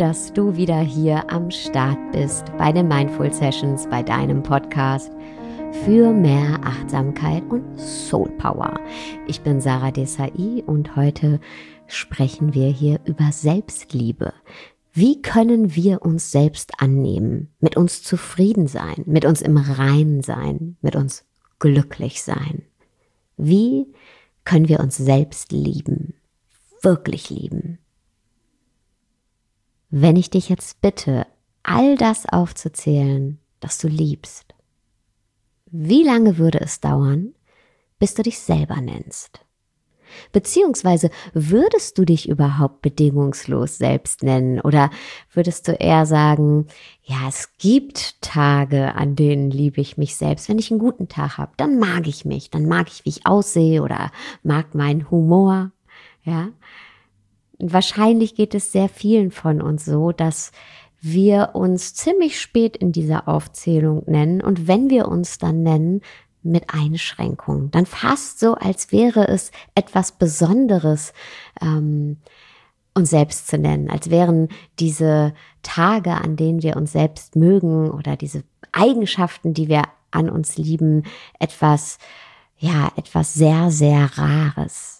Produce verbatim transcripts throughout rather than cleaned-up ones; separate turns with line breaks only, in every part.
dass du wieder hier am Start bist bei den Mindful Sessions, bei deinem Podcast für mehr Achtsamkeit und Soul Power. Ich bin Sarah Desai und heute sprechen wir hier über Selbstliebe. Wie können wir uns selbst annehmen, mit uns zufrieden sein, mit uns im Reinen sein, mit uns glücklich sein? Wie können wir uns selbst lieben, wirklich lieben? Wenn ich dich jetzt bitte, all das aufzuzählen, das du liebst, wie lange würde es dauern, bis du dich selber nennst? Beziehungsweise würdest du dich überhaupt bedingungslos selbst nennen oder würdest du eher sagen, ja, es gibt Tage, an denen liebe ich mich selbst. Wenn ich einen guten Tag habe, dann mag ich mich, dann mag ich, wie ich aussehe oder mag meinen Humor, ja. Wahrscheinlich geht es sehr vielen von uns so, dass wir uns ziemlich spät in dieser Aufzählung nennen und wenn wir uns dann nennen, mit Einschränkungen, dann fast so, als wäre es etwas Besonderes, ähm, uns selbst zu nennen, als wären diese Tage, an denen wir uns selbst mögen oder diese Eigenschaften, die wir an uns lieben, etwas, ja, etwas sehr, sehr Rares.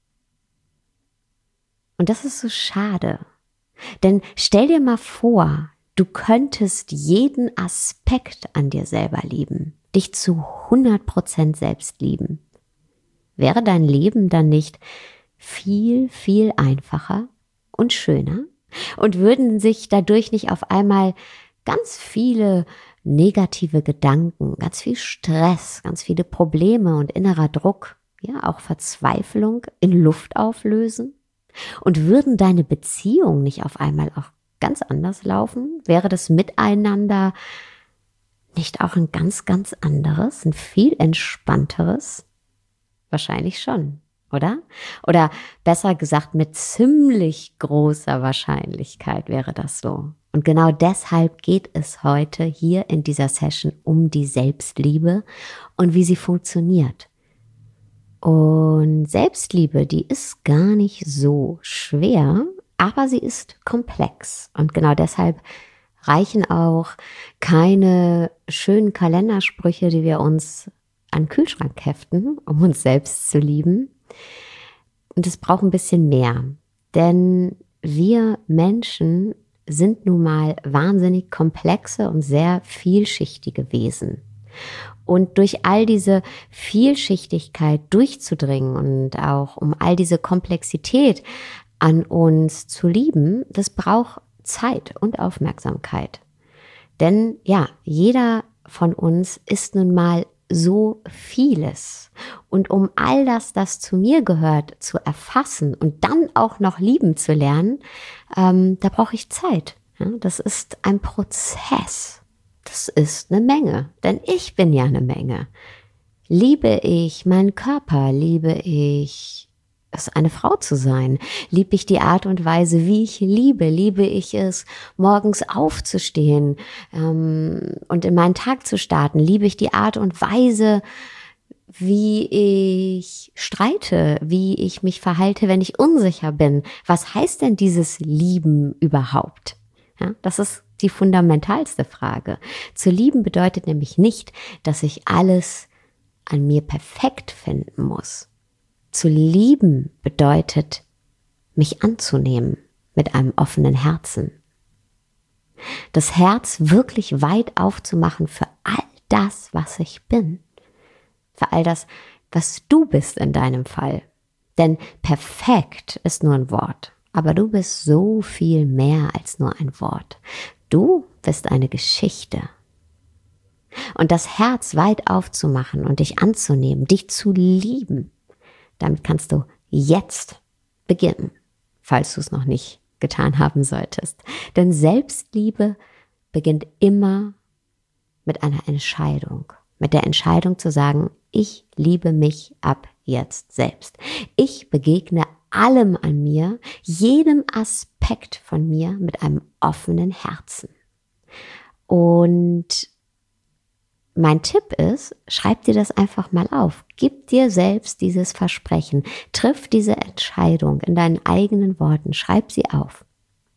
Und das ist so schade, denn stell dir mal vor, du könntest jeden Aspekt an dir selber lieben, dich zu hundert Prozent selbst lieben. Wäre dein Leben dann nicht viel, viel einfacher und schöner? Und würden sich dadurch nicht auf einmal ganz viele negative Gedanken, ganz viel Stress, ganz viele Probleme und innerer Druck, ja auch Verzweiflung in Luft auflösen? Und würden deine Beziehungen nicht auf einmal auch ganz anders laufen? Wäre das Miteinander nicht auch ein ganz, ganz anderes, ein viel entspannteres? Wahrscheinlich schon, oder? Oder besser gesagt, mit ziemlich großer Wahrscheinlichkeit wäre das so. Und genau deshalb geht es heute hier in dieser Session um die Selbstliebe und wie sie funktioniert. Und Selbstliebe, die ist gar nicht so schwer, aber sie ist komplex. Und genau deshalb reichen auch keine schönen Kalendersprüche, die wir uns an den Kühlschrank heften, um uns selbst zu lieben. Und es braucht ein bisschen mehr, denn wir Menschen sind nun mal wahnsinnig komplexe und sehr vielschichtige Wesen. Und durch all diese Vielschichtigkeit durchzudringen und auch um all diese Komplexität an uns zu lieben, das braucht Zeit und Aufmerksamkeit. Denn ja, jeder von uns ist nun mal so vieles. Und um all das, das zu mir gehört, zu erfassen und dann auch noch lieben zu lernen, ähm, da brauche ich Zeit. Ja, das ist ein Prozess. Das ist eine Menge, denn ich bin ja eine Menge. Liebe ich meinen Körper? Liebe ich es, eine Frau zu sein? Liebe ich die Art und Weise, wie ich liebe? Liebe ich es, morgens aufzustehen ähm, und in meinen Tag zu starten? Liebe ich die Art und Weise, wie ich streite, wie ich mich verhalte, wenn ich unsicher bin? Was heißt denn dieses Lieben überhaupt? Ja, das ist die fundamentalste Frage. Zu lieben bedeutet nämlich nicht, dass ich alles an mir perfekt finden muss. Zu lieben bedeutet, mich anzunehmen mit einem offenen Herzen. Das Herz wirklich weit aufzumachen für all das, was ich bin. Für all das, was du bist in deinem Fall. Denn perfekt ist nur ein Wort. Aber du bist so viel mehr als nur ein Wort. Du bist eine Geschichte. Und das Herz weit aufzumachen und dich anzunehmen, dich zu lieben, damit kannst du jetzt beginnen, falls du es noch nicht getan haben solltest. Denn Selbstliebe beginnt immer mit einer Entscheidung. Mit der Entscheidung zu sagen, ich liebe mich ab jetzt selbst. Ich begegne allem an mir, jedem Aspekt von mir mit einem offenen Herzen. Und mein Tipp ist, schreib dir das einfach mal auf. Gib dir selbst dieses Versprechen. Triff diese Entscheidung in deinen eigenen Worten. Schreib sie auf.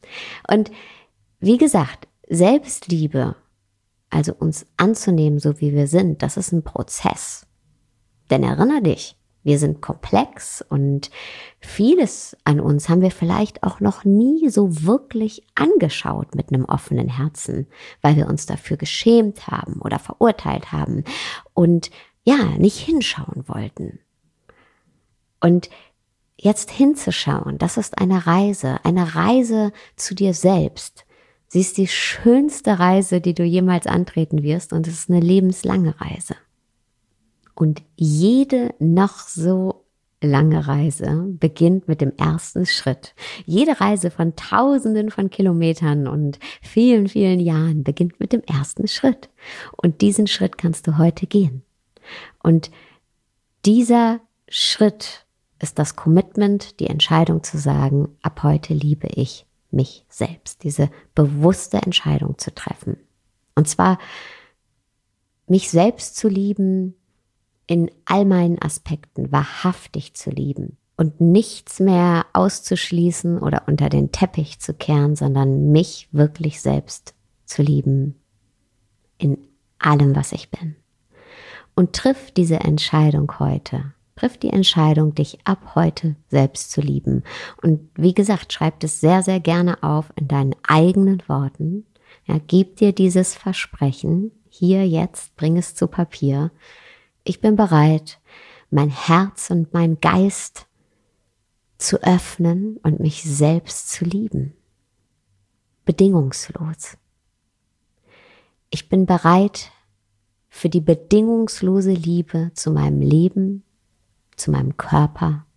Und wie gesagt, Selbstliebe, also uns anzunehmen, so wie wir sind, das ist ein Prozess. Denn erinnere dich, wir sind komplex und vieles an uns haben wir vielleicht auch noch nie so wirklich angeschaut mit einem offenen Herzen, weil wir uns dafür geschämt haben oder verurteilt haben und ja, nicht hinschauen wollten. Und jetzt hinzuschauen, das ist eine Reise, eine Reise zu dir selbst. Sie ist die schönste Reise, die du jemals antreten wirst, und es ist eine lebenslange Reise. Und jede noch so lange Reise beginnt mit dem ersten Schritt. Jede Reise von Tausenden von Kilometern und vielen, vielen Jahren beginnt mit dem ersten Schritt. Und diesen Schritt kannst du heute gehen. Und dieser Schritt ist das Commitment, die Entscheidung zu sagen, ab heute liebe ich mich selbst. Diese bewusste Entscheidung zu treffen. Und zwar mich selbst zu lieben, in all meinen Aspekten wahrhaftig zu lieben und nichts mehr auszuschließen oder unter den Teppich zu kehren, sondern mich wirklich selbst zu lieben in allem, was ich bin. Und triff diese Entscheidung heute. Triff die Entscheidung, dich ab heute selbst zu lieben. Und wie gesagt, schreib es sehr, sehr gerne auf in deinen eigenen Worten. Ja, gib dir dieses Versprechen, hier jetzt, bring es zu Papier. Ich bin bereit, mein Herz und mein Geist zu öffnen und mich selbst zu lieben. Bedingungslos. Ich bin bereit für die bedingungslose Liebe zu meinem Leben, zu meinem Körper,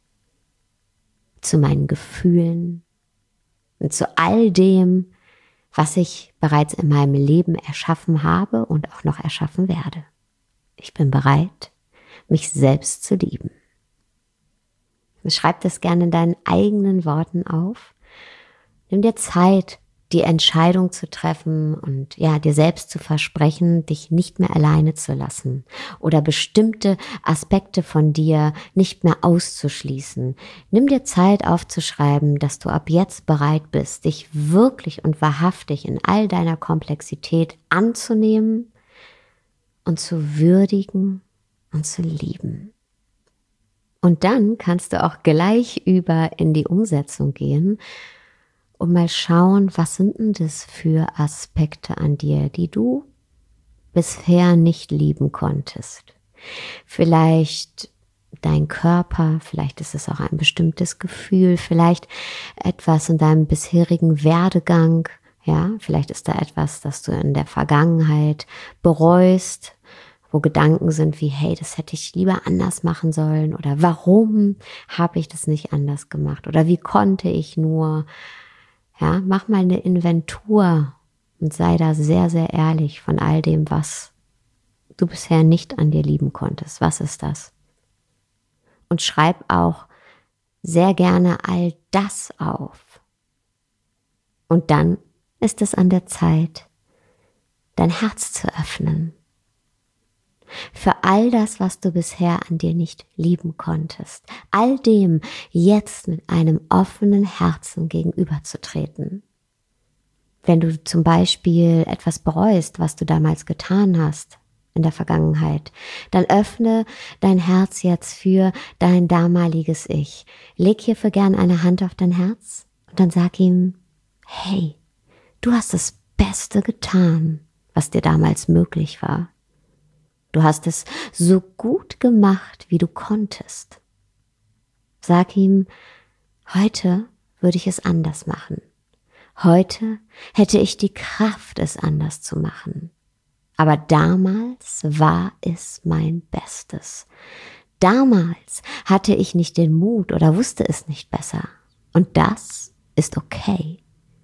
zu meinen Gefühlen und zu all dem, was ich bereits in meinem Leben erschaffen habe und auch noch erschaffen werde. Ich bin bereit, mich selbst zu lieben. Schreib das gerne in deinen eigenen Worten auf. Nimm dir Zeit, die Entscheidung zu treffen und ja, dir selbst zu versprechen, dich nicht mehr alleine zu lassen oder bestimmte Aspekte von dir nicht mehr auszuschließen. Nimm dir Zeit aufzuschreiben, dass du ab jetzt bereit bist, dich wirklich und wahrhaftig in all deiner Komplexität anzunehmen und zu würdigen und zu lieben. Und dann kannst du auch gleich über in die Umsetzung gehen und mal schauen, was sind denn das für Aspekte an dir, die du bisher nicht lieben konntest. Vielleicht dein Körper, vielleicht ist es auch ein bestimmtes Gefühl, vielleicht etwas in deinem bisherigen Werdegang. Ja, vielleicht ist da etwas, das du in der Vergangenheit bereust, wo Gedanken sind wie, hey, das hätte ich lieber anders machen sollen oder warum habe ich das nicht anders gemacht oder wie konnte ich nur. Ja, mach mal eine Inventur und sei da sehr, sehr ehrlich von all dem, was du bisher nicht an dir lieben konntest. Was ist das? Und schreib auch sehr gerne all das auf. Und dann ist es an der Zeit, dein Herz zu öffnen. Für all das, was du bisher an dir nicht lieben konntest. All dem jetzt mit einem offenen Herzen gegenüberzutreten. Wenn du zum Beispiel etwas bereust, was du damals getan hast in der Vergangenheit, dann öffne dein Herz jetzt für dein damaliges Ich. Leg hierfür gern eine Hand auf dein Herz und dann sag ihm, hey, du hast das Beste getan, was dir damals möglich war. Du hast es so gut gemacht, wie du konntest. Sag ihm, heute würde ich es anders machen. Heute hätte ich die Kraft, es anders zu machen. Aber damals war es mein Bestes. Damals hatte ich nicht den Mut oder wusste es nicht besser. Und das ist okay.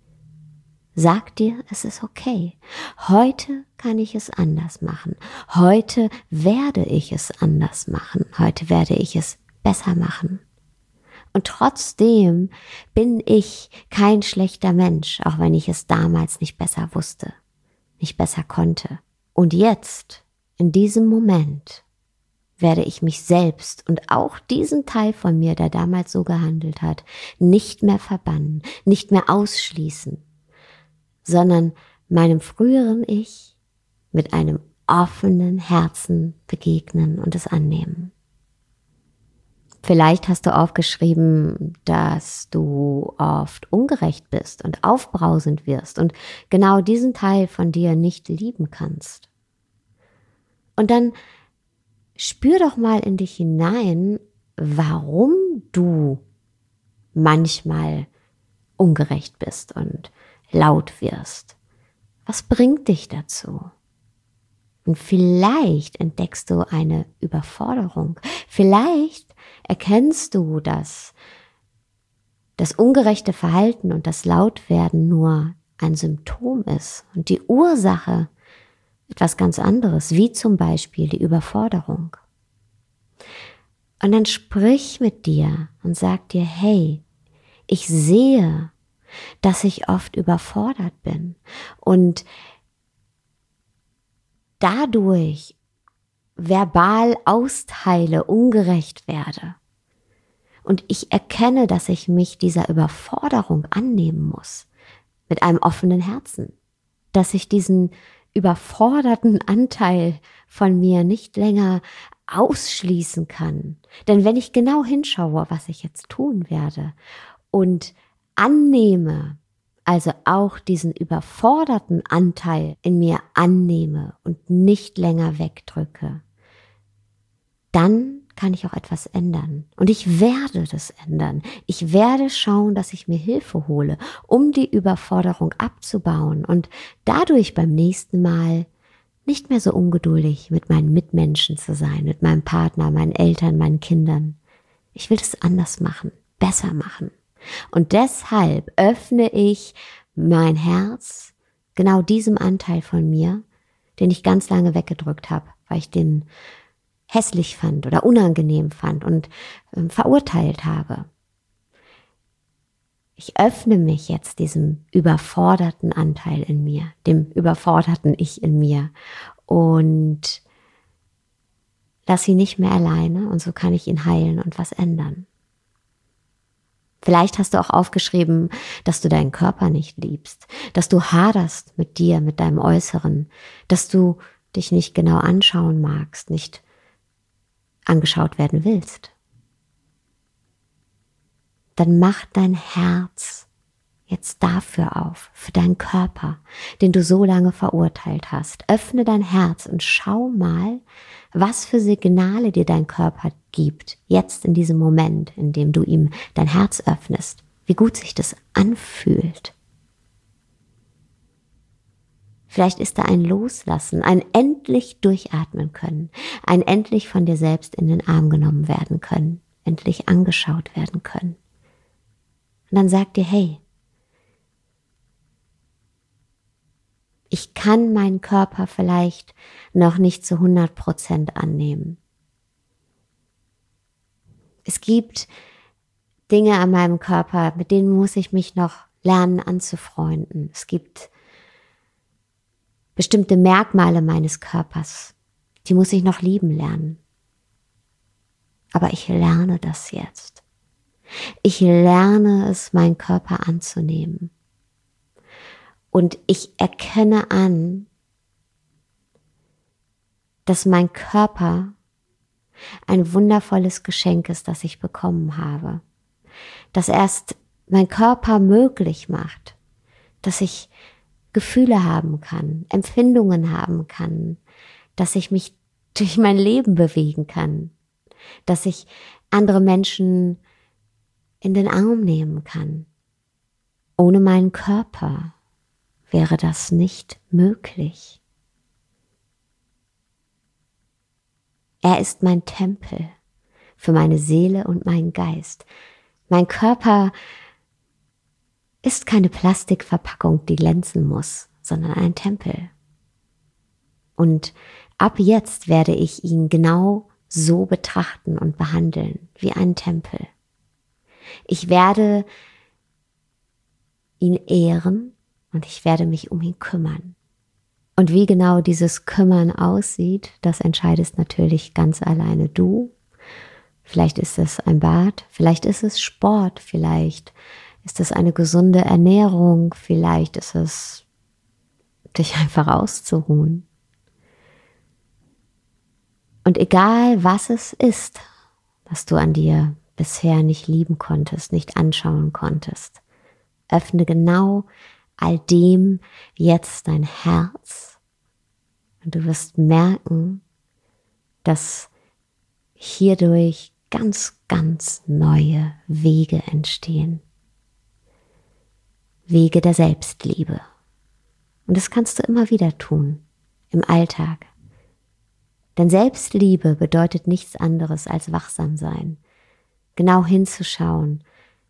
Sag dir, es ist okay. Heute kann ich es anders machen. Heute werde ich es anders machen. Heute werde ich es besser machen. Und trotzdem bin ich kein schlechter Mensch, auch wenn ich es damals nicht besser wusste, nicht besser konnte. Und jetzt, in diesem Moment, werde ich mich selbst und auch diesen Teil von mir, der damals so gehandelt hat, nicht mehr verbannen, nicht mehr ausschließen, sondern meinem früheren Ich mit einem offenen Herzen begegnen und es annehmen. Vielleicht hast du aufgeschrieben, dass du oft ungerecht bist und aufbrausend wirst und genau diesen Teil von dir nicht lieben kannst. Und dann spür doch mal in dich hinein, warum du manchmal ungerecht bist und laut wirst. Was bringt dich dazu? Und vielleicht entdeckst du eine Überforderung. Vielleicht erkennst du, dass das ungerechte Verhalten und das Lautwerden nur ein Symptom ist und die Ursache etwas ganz anderes, wie zum Beispiel die Überforderung. Und dann sprich mit dir und sag dir, hey, ich sehe, dass ich oft überfordert bin und dadurch verbal austeile, ungerecht werde. Und ich erkenne, dass ich mich dieser Überforderung annehmen muss, mit einem offenen Herzen, dass ich diesen überforderten Anteil von mir nicht länger ausschließen kann. Denn wenn ich genau hinschaue, was ich jetzt tun werde und annehme, also auch diesen überforderten Anteil in mir annehme und nicht länger wegdrücke, dann kann ich auch etwas ändern. Und ich werde das ändern. Ich werde schauen, dass ich mir Hilfe hole, um die Überforderung abzubauen und dadurch beim nächsten Mal nicht mehr so ungeduldig mit meinen Mitmenschen zu sein, mit meinem Partner, meinen Eltern, meinen Kindern. Ich will das anders machen, besser machen. Und deshalb öffne ich mein Herz genau diesem Anteil von mir, den ich ganz lange weggedrückt habe, weil ich den hässlich fand oder unangenehm fand und äh, verurteilt habe. Ich öffne mich jetzt diesem überforderten Anteil in mir, dem überforderten Ich in mir und lass ihn nicht mehr alleine und so kann ich ihn heilen und was ändern. Vielleicht hast du auch aufgeschrieben, dass du deinen Körper nicht liebst, dass du haderst mit dir, mit deinem Äußeren, dass du dich nicht genau anschauen magst, nicht angeschaut werden willst. Dann mach dein Herz jetzt dafür auf, für deinen Körper, den du so lange verurteilt hast. Öffne dein Herz und schau mal, was für Signale dir dein Körper gibt, jetzt in diesem Moment, in dem du ihm dein Herz öffnest, wie gut sich das anfühlt. Vielleicht ist da ein Loslassen, ein endlich durchatmen können, ein endlich von dir selbst in den Arm genommen werden können, endlich angeschaut werden können. Und dann sag dir, hey, ich kann meinen Körper vielleicht noch nicht zu hundert Prozent annehmen. Es gibt Dinge an meinem Körper, mit denen muss ich mich noch lernen anzufreunden. Es gibt bestimmte Merkmale meines Körpers, die muss ich noch lieben lernen. Aber ich lerne das jetzt. Ich lerne es, meinen Körper anzunehmen. Und ich erkenne an, dass mein Körper ein wundervolles Geschenk ist, das ich bekommen habe. Dass erst mein Körper möglich macht, dass ich Gefühle haben kann, Empfindungen haben kann, dass ich mich durch mein Leben bewegen kann, dass ich andere Menschen in den Arm nehmen kann. Ohne meinen Körper wäre das nicht möglich. Er ist mein Tempel für meine Seele und meinen Geist. Mein Körper ist keine Plastikverpackung, die glänzen muss, sondern ein Tempel. Und ab jetzt werde ich ihn genau so betrachten und behandeln, wie einen Tempel. Ich werde ihn ehren und ich werde mich um ihn kümmern. Und wie genau dieses Kümmern aussieht, das entscheidest natürlich ganz alleine du. Vielleicht ist es ein Bad, vielleicht ist es Sport, vielleicht ist es eine gesunde Ernährung, vielleicht ist es, dich einfach auszuruhen. Und egal was es ist, was du an dir bisher nicht lieben konntest, nicht anschauen konntest, öffne genau all dem jetzt dein Herz und du wirst merken, dass hierdurch ganz, ganz neue Wege entstehen. Wege der Selbstliebe. Und das kannst du immer wieder tun, im Alltag. Denn Selbstliebe bedeutet nichts anderes als wachsam sein, genau hinzuschauen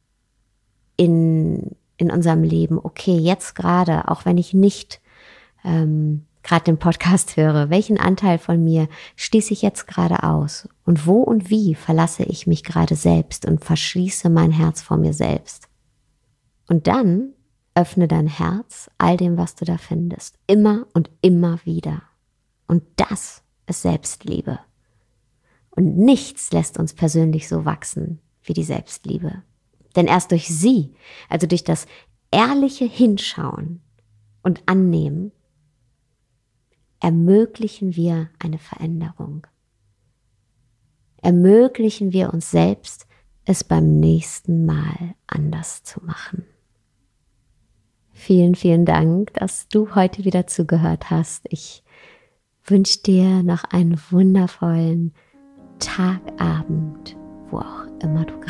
in, in unserem Leben. Okay, jetzt gerade, auch wenn ich nicht ähm, gerade den Podcast höre, welchen Anteil von mir schließe ich jetzt gerade aus? Und wo und wie verlasse ich mich gerade selbst und verschließe mein Herz vor mir selbst? Und dann öffne dein Herz all dem, was du da findest, immer und immer wieder. Und das ist Selbstliebe. Und nichts lässt uns persönlich so wachsen wie die Selbstliebe. Denn erst durch sie, also durch das ehrliche Hinschauen und Annehmen, ermöglichen wir eine Veränderung. Ermöglichen wir uns selbst, es beim nächsten Mal anders zu machen. Vielen, vielen Dank, dass du heute wieder zugehört hast. Ich wünsche dir noch einen wundervollen Tag, Abend, wo auch immer du